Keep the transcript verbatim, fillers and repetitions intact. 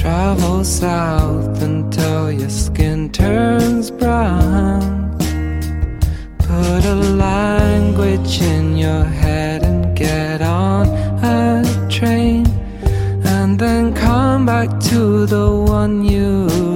Travel south until your skin turns brown. Put a language in your head and get on a train, and then come back to the one you